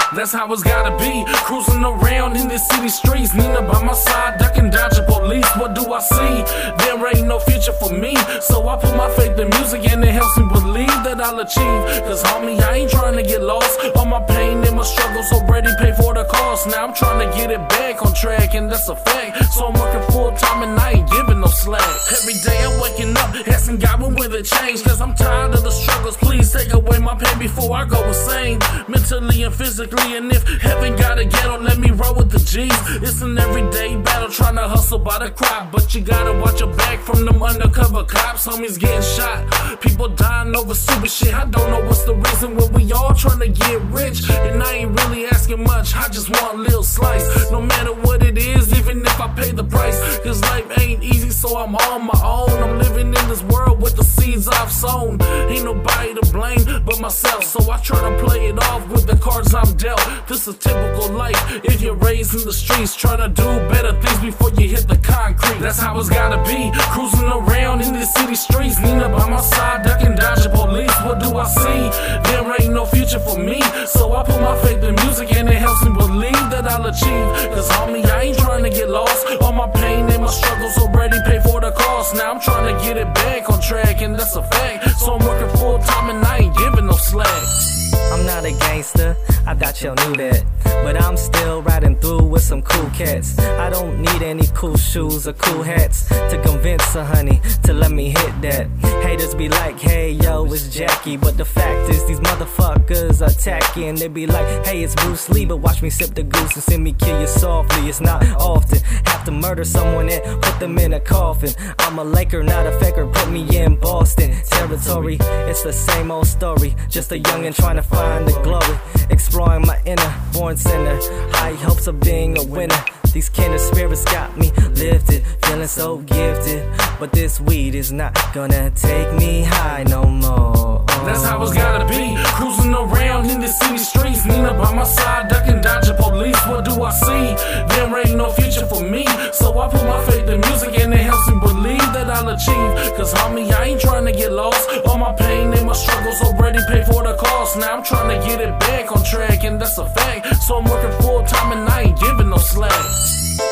That's how it's gotta be. Cruising around in the city streets, Nina by my side, ducking, dodging police. What do I see? There ain't no future for me. So I put my faith in music and it helps me believe that I'll achieve. Cause homie, I ain't trying to get lost. All my pain and my struggles already pay for the cost. Now I'm trying to get it back on track, and that's a fact. So I'm working full time and I ain't giving no slack. Every day I'm waking up, asking God when will it change. Cause I'm tired of the struggles, please take away my pain before I go insane. Mentally and physically, and if heaven got a ghetto, let me roll with the G's. It's an everyday battle, trying to hustle by the crop. But you gotta watch your back from them undercover cops. Homies getting shot, people dying over stupid shit. I don't know what's the reason when we all trying to get rich. And I ain't really asking much, I just want a little slice. No matter what it is, even if I pay the price. Cause life ain't easy, so I'm on my own. I'm living in this world with the seeds I've sown. Ain't nobody to blame but myself, so I try to play it off with the cards I'm dealt. This is typical life if you're raised in the streets, trying to do better things before you hit the concrete. That's how it's gotta be. Cruising around in the city streets, Nina by my side, ducking, dodging police. What do I see? There ain't no future for me. So I put my faith in music and it helps me believe that I'll achieve. Cause homie, I ain't trying to get lost. All my pain and my struggles already pay for the cost. Now I'm trying to get it back on track, and that's a fact. So I'm working full time and I ain't giving no slack. I'm not a gangster, I doubt y'all knew that. But I'm still riding through with some cool cats. I don't need any cool shoes or cool hats to convince a honey to let me hit that. Haters be like, hey yo, it's Jackie. But the fact is, these motherfuckers are tacky. And they be like, hey, it's Bruce Lee, but watch me sip the goose and see me kill you softly. It's not often, have to murder someone and put them in a coffin. I'm a Laker, not a faker, put me in Boston territory. It's the same old story, just a youngin' trying to find the glory. Exploring my inner, born sinner, high hopes of being a winner. These kindred spirits got me lifted, feeling so gifted. But this weed is not gonna take me high no more. That's how it's gotta be. Cruising around in the city streets, Nina by my side, ducking, dodging police. What do I see? There ain't no future for me. So I put my faith in music and it helps me believe that I'll achieve. Cause homie, I ain't trying to get lost. All my pain and my struggles already pay for the cost. Now I'm trying to get it back on track, and that's a fact. So I'm working full time and I ain't giving no slack.